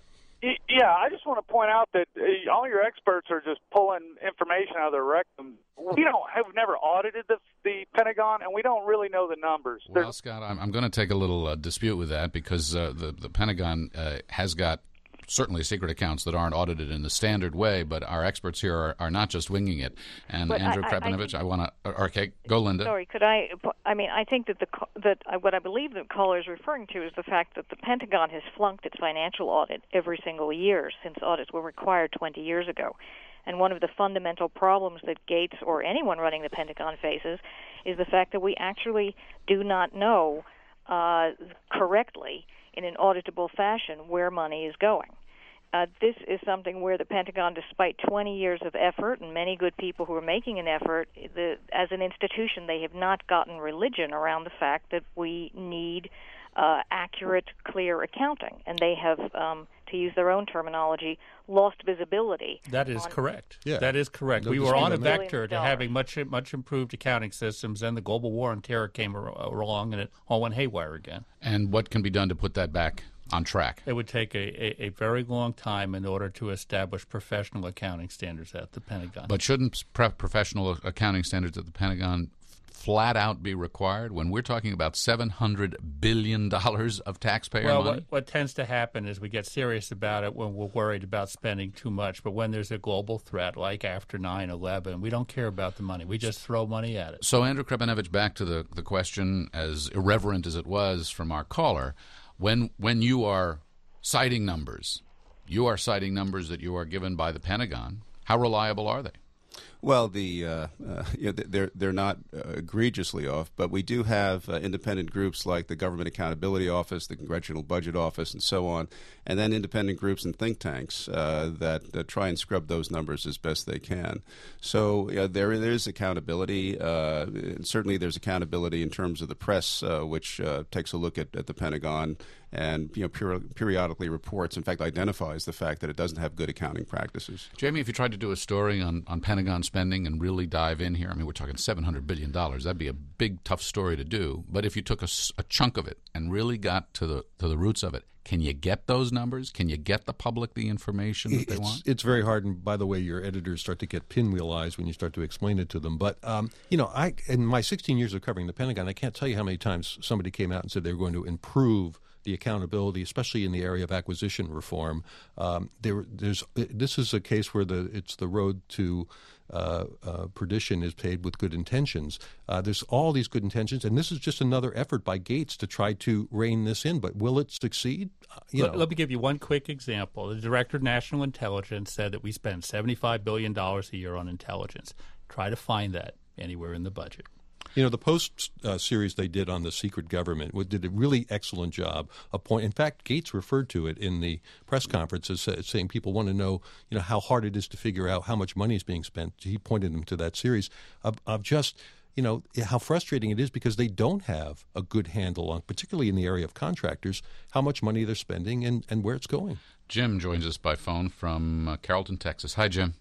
Yeah, I just want to point out that uh, all your experts are just pulling information out of their rectum. We don't have never audited the, the Pentagon, and we don't really know the numbers. Well, There's... Scott, I'm, I'm going to take a little uh, dispute with that because uh, the, the Pentagon uh, has got certainly secret accounts that aren't audited in the standard way, but our experts here are, are not just winging it. And but Andrew I, Krepinovich, I, I, I want to... Okay, go, Linda. Sorry, could I... I mean, I think that the that what I believe the caller is referring to is the fact that the Pentagon has flunked its financial audit every single year since audits were required twenty years ago. And one of the fundamental problems that Gates or anyone running the Pentagon faces is the fact that we actually do not know uh, correctly in an auditable fashion where money is going. Uh, this is something where the Pentagon, despite twenty years of effort and many good people who are making an effort, the, as an institution, they have not gotten religion around the fact that we need uh, accurate, clear accounting. And they have, um, to use their own terminology, lost visibility. That is correct. Yeah. That is correct. No we were on a billion vector to dollars. having much much improved accounting systems, and the global war on terror came ar- along, and it all went haywire again. And what can be done to put that back on track? It would take a, a, a very long time in order to establish professional accounting standards at the Pentagon. But shouldn't pre- professional accounting standards at the Pentagon flat out be required when we're talking about seven hundred billion dollars of taxpayer well, money? What, what tends to happen is we get serious about it when we're worried about spending too much. But when there's a global threat, like after nine eleven, we don't care about the money. We just throw money at it. So, Andrew Krepinovich, back to the, the question, as irreverent as it was from our caller, when when you are citing numbers, you are citing numbers that you are given by the Pentagon. How reliable are they? Well, the uh, uh, you know, they're they're not uh, egregiously off, but we do have uh, independent groups like the Government Accountability Office, the Congressional Budget Office, and so on, and then independent groups and think tanks uh, that uh, try and scrub those numbers as best they can. So uh, there is accountability. Uh, and certainly, there's accountability in terms of the press, uh, which uh, takes a look at, at the Pentagon and you know peri- periodically reports, in fact, identifies the fact that it doesn't have good accounting practices. Jamie, if you tried to do a story on, on Pentagon spending and really dive in here, I mean, we're talking seven hundred billion dollars. That'd be a big, tough story to do. But if you took a, a chunk of it and really got to the to the roots of it, can you get those numbers? Can you get the public the information that they it's, want? It's very hard, and by the way, your editors start to get pinwheel eyes when you start to explain it to them. But, um, you know, I in my sixteen years of covering the Pentagon, I can't tell you how many times somebody came out and said they were going to improve the accountability, especially in the area of acquisition reform. Um, there, there's this is a case where the it's the road to uh, uh, perdition is paved with good intentions. Uh, there's all these good intentions, and this is just another effort by Gates to try to rein this in. But will it succeed? Uh, you let, know. let me give you one quick example. The Director of National Intelligence said that we spend seventy-five billion dollars a year on intelligence. Try to find that anywhere in the budget. You know, the Post uh, series they did on the secret government did a really excellent job. A point, in fact, Gates referred to it in the press conference as uh, saying people want to know, you know, how hard it is to figure out how much money is being spent. He pointed them to that series of, of just, you know, how frustrating it is because they don't have a good handle on, particularly in the area of contractors, how much money they're spending and, and where it's going. Jim joins us by phone from uh, Carrollton, Texas. Hi, Jim.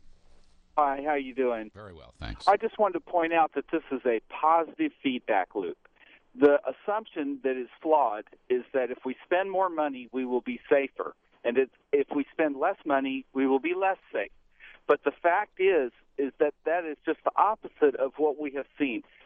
Hi, how you doing? Very well, thanks. I just wanted to point out that this is a positive feedback loop. The assumption that is flawed is that if we spend more money, we will be safer. And it's, if we spend less money, we will be less safe. But the fact is, is that that is just the opposite of what we have seen.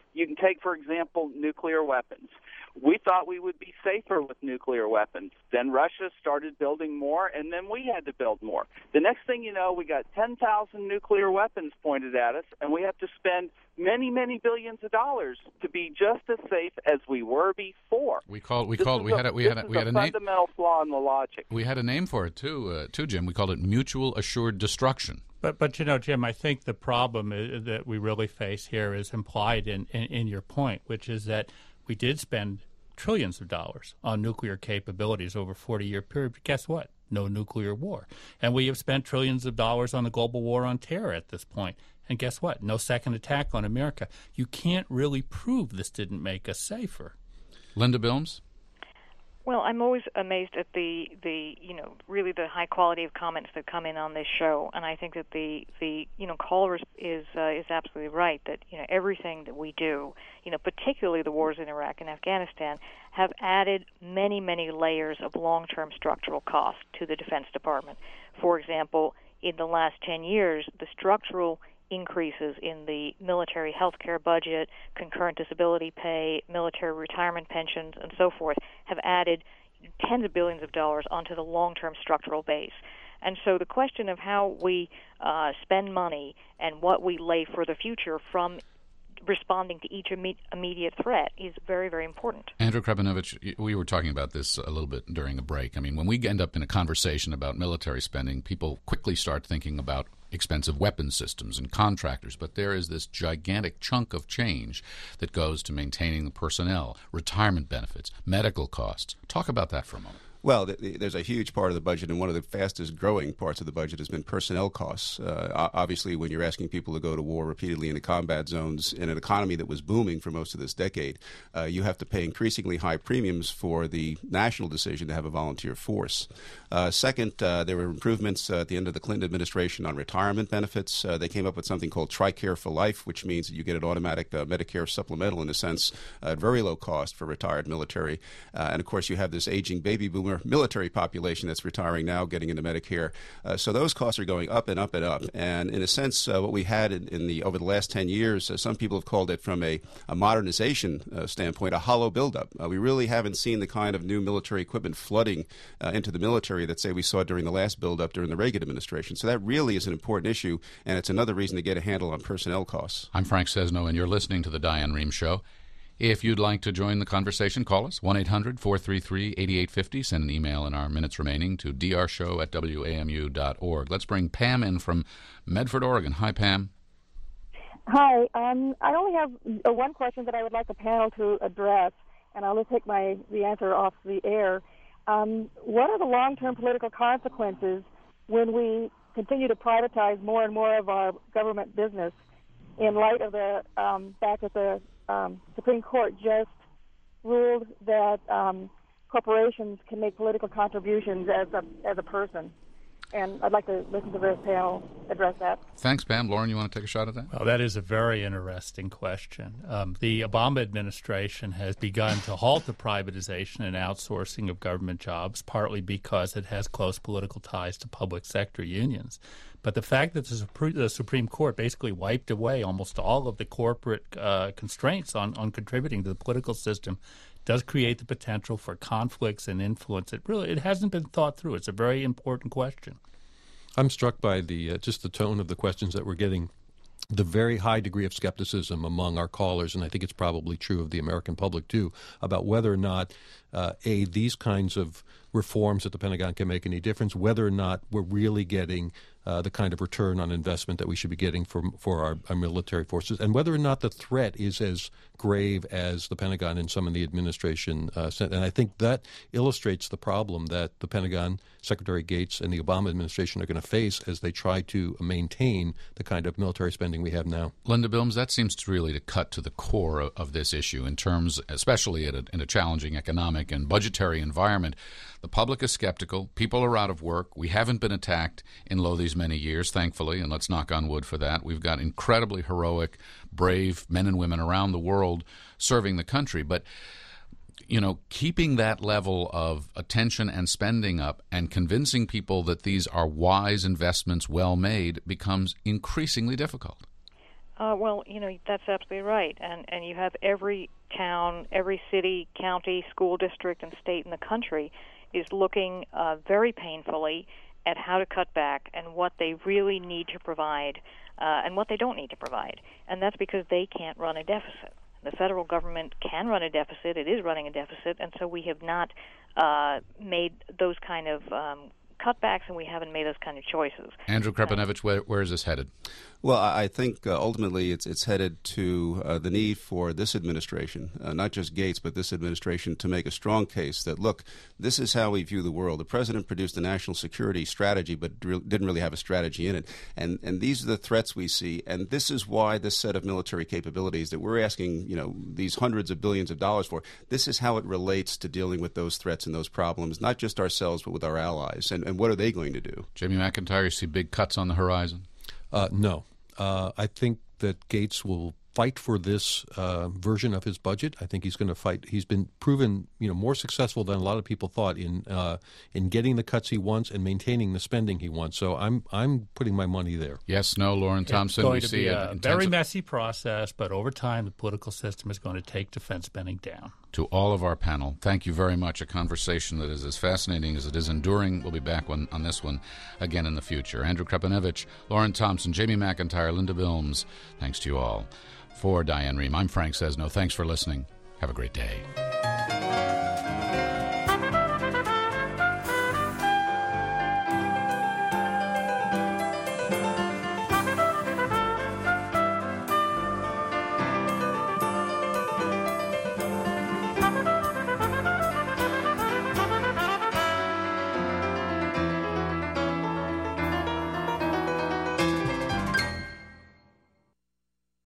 You can take, for example, nuclear weapons. We thought we would be safer with nuclear weapons. Then Russia started building more, and then we had to build more. The next thing you know, we got ten thousand nuclear weapons pointed at us, and we have to spend many, many billions of dollars to be just as safe as we were before. We called. We this called. We a, had. A, we had. A, we had a, a name. fundamental flaw in the logic. We had a name for it too. Uh, too, Jim. We called it mutual assured destruction. But, but you know, Jim, I think the problem is, that we really face here is implied in, in, in your point, which is that we did spend trillions of dollars on nuclear capabilities over a forty-year period. But guess what? No nuclear war. And we have spent trillions of dollars on the global war on terror at this point. And guess what? No second attack on America. You can't really prove this didn't make us safer. Linda Bilmes? Well, I'm always amazed at the, the you know, really the high quality of comments that come in on this show, and I think that the, the you know, caller is uh, is absolutely right that, you know, everything that we do, you know, particularly the wars in Iraq and Afghanistan, have added many, many layers of long-term structural cost to the Defense Department. For example, in the last ten years, the structural increases in the military health care budget, concurrent disability pay, military retirement pensions, and so forth, have added tens of billions of dollars onto the long-term structural base. And so the question of how we uh, spend money and what we lay for the future from responding to each imme- immediate threat is very, very important. Andrew Krepinovich, we were talking about this a little bit during a break. I mean, when we end up in a conversation about military spending, people quickly start thinking about expensive weapons systems and contractors, but there is this gigantic chunk of change that goes to maintaining the personnel, retirement benefits, medical costs. Talk about that for a moment. Well, th- th- there's a huge part of the budget, and one of the fastest growing parts of the budget has been personnel costs. Uh, obviously, when you're asking people to go to war repeatedly into combat zones in an economy that was booming for most of this decade, uh, you have to pay increasingly high premiums for the national decision to have a volunteer force. Uh, second, uh, there were improvements uh, at the end of the Clinton administration on retirement benefits. Uh, they came up with something called TRICARE for Life, which means that you get an automatic uh, Medicare supplemental, in a sense, uh, at very low cost for retired military. Uh, and, of course, you have this aging baby boomer military population that's retiring now, getting into Medicare. Uh, so those costs are going up and up and up. And in a sense, uh, what we had in, in the over the last ten years, uh, some people have called it from a, a modernization uh, standpoint, a hollow buildup. Uh, we really haven't seen the kind of new military equipment flooding uh, into the military that, say, we saw during the last buildup during the Reagan administration. So that really is an important issue, and it's another reason to get a handle on personnel costs. I'm Frank Sesno, and you're listening to The Diane Rehm Show. If you'd like to join the conversation, call us, one eight hundred four three three eight eight five zero. Send an email in our minutes remaining to d r show at w a m u dot org. Let's bring Pam in from Medford, Oregon. Hi, Pam. Hi. Um, I only have uh, one question that I would like the panel to address, and I'll just take my the answer off the air. Um, what are the long-term political consequences when we continue to privatize more and more of our government business in light of the um, fact that the Um, Supreme Court just ruled that um, corporations can make political contributions as a as a person? And I'd like to listen to this panel address that. Thanks, Pam. Lauren, you want to take a shot at that? Well, that is a very interesting question. Um, the Obama administration has begun to halt the privatization and outsourcing of government jobs, partly because it has close political ties to public sector unions. But the fact that the, the Supreme Court basically wiped away almost all of the corporate uh, constraints on, on contributing to the political system does create the potential for conflicts and influence. It really it hasn't been thought through. It's a very important question. I'm struck by the uh, just the tone of the questions that we're getting, the very high degree of skepticism among our callers, and I think it's probably true of the American public too, about whether or not, uh, A, these kinds of reforms at the Pentagon can make any difference, whether or not we're really getting uh, the kind of return on investment that we should be getting from, for our, our military forces, and whether or not the threat is as grave as the Pentagon and some in the administration uh, said. And I think that illustrates the problem that the Pentagon, Secretary Gates, and the Obama administration are going to face as they try to maintain the kind of military spending we have now. Linda Bilmes, that seems to really to cut to the core of, of this issue in terms, especially in a, in a challenging economic and budgetary environment. The public is skeptical. People are out of work. We haven't been attacked in lo these many years, thankfully, and let's knock on wood for that. We've got incredibly heroic, brave men and women around the world serving the country. But, you know, keeping that level of attention and spending up and convincing people that these are wise investments, well made, becomes increasingly difficult. Uh, well, you know, that's absolutely right. And, and you have every town, every city, county, school district, and state in the country is looking uh, very painfully at how to cut back and what they really need to provide uh, and what they don't need to provide. And that's because they can't run a deficit. The federal government can run a deficit. It is running a deficit. And so we have not uh, made those kind of um, cutbacks, and we haven't made those kind of choices. Andrew Krepinevich, where, where is this headed? Well, I think uh, ultimately it's it's headed to uh, the need for this administration, uh, not just Gates, but this administration, to make a strong case that, look, this is how we view the world. The president produced a national security strategy, but didn't really have a strategy in it. And and these are the threats we see. And this is why this set of military capabilities that we're asking, you know, these hundreds of billions of dollars for, this is how it relates to dealing with those threats and those problems, not just ourselves, but with our allies. And, and what are they going to do? Jamie McIntyre, you see big cuts on the horizon? Uh, no. Uh, I think that Gates will fight for this uh, version of his budget. I think he's going to fight. He's been proven, you know, more successful than a lot of people thought in uh, in getting the cuts he wants and maintaining the spending he wants. So I'm I'm putting my money there. Yes, no, Lauren Thompson. It's going we to see be a intensive... very messy process, but over time the political system is going to take defense spending down. To all of our panel, thank you very much. A conversation that is as fascinating as it is enduring. We'll be back on, on this one again in the future. Andrew Krepinevich, Lauren Thompson, Jamie McIntyre, Linda Bilmes, thanks to you all. For Diane Rehm, I'm Frank Sesno. Thanks for listening. Have a great day.